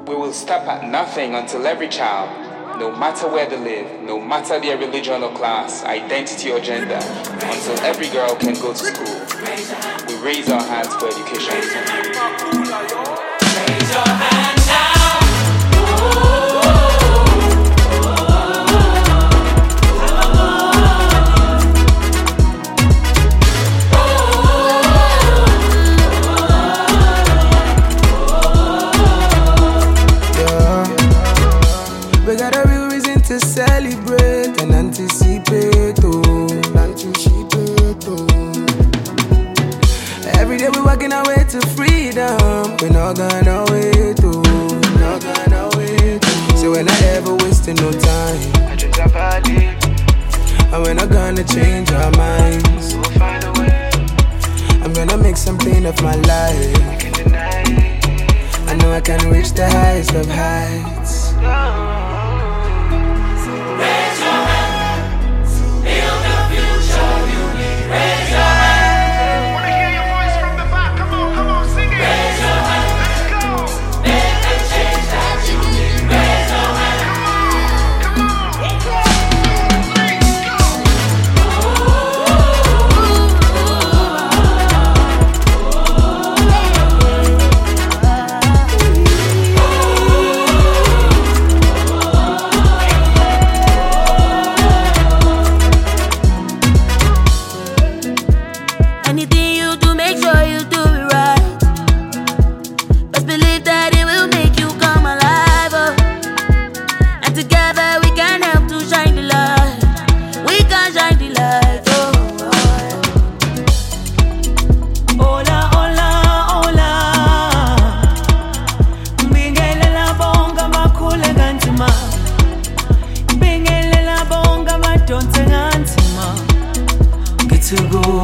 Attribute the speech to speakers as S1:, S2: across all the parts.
S1: We will stop at nothing until every child, no matter where they live, no matter their religion or class, identity or gender, until every girl can go to school. We raise our hands for education.
S2: Raise your hand now.
S3: We got a real reason to celebrate and anticipate, Every day we walking our way to freedom. We're not gonna wait, not gonna wait. So we're not ever wasting no time. I just have a day. And we're not gonna change our minds. We'll find a way. I'm gonna make something of my life. I can deny it. I know I can reach the highest of heights.
S2: Raise your hand, build the future you need. Raise your hand.
S4: Wanna hear your voice from the back? Come on, sing it.
S2: Raise your hand.
S4: Let's go.
S2: Make the change that you need. Raise your hand.
S4: Come on. 1, 2, 3, go.
S5: Anything you do, make sure you do it right. Best believe that it will make you come alive, And together we can help to shine the light. We can shine the light,
S6: Hola, hola, hola. Bingelela bonga makhule kanzima. Bingelela bonga madonse kanzima. Ngithi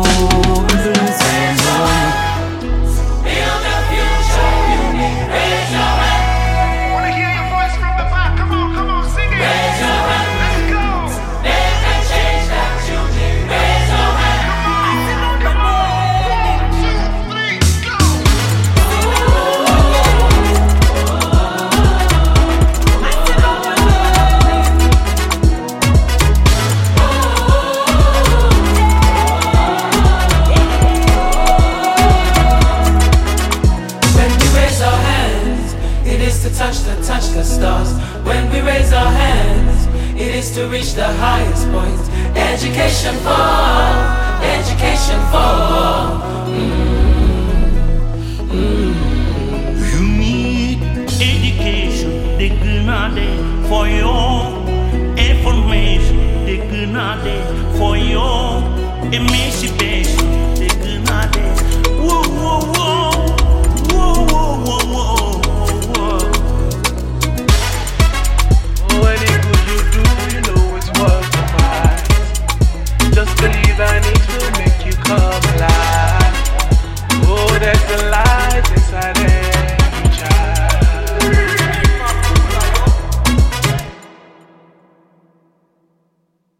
S2: Build the future you need. Raise your hand.
S4: Wanna hear your voice from the back? Come on, sing it.
S2: Raise your hand.
S4: Let's go.
S2: Make the change that you need. Raise your hand.
S4: Come on. 1, 2, 3, go.
S2: When we raise our hands, it is to touch the stars. When we raise our hands, it is to reach the highest point. Education for all, education for all.
S7: You need education, they grenade for your information, they grenade for your emancipation, they grenade. Whoa, whoa, whoa, whoa, whoa, whoa, whoa, whoa.
S3: Any good you do, you know it's worth the price. Just believe and it will make you come alive. Oh, there's a light.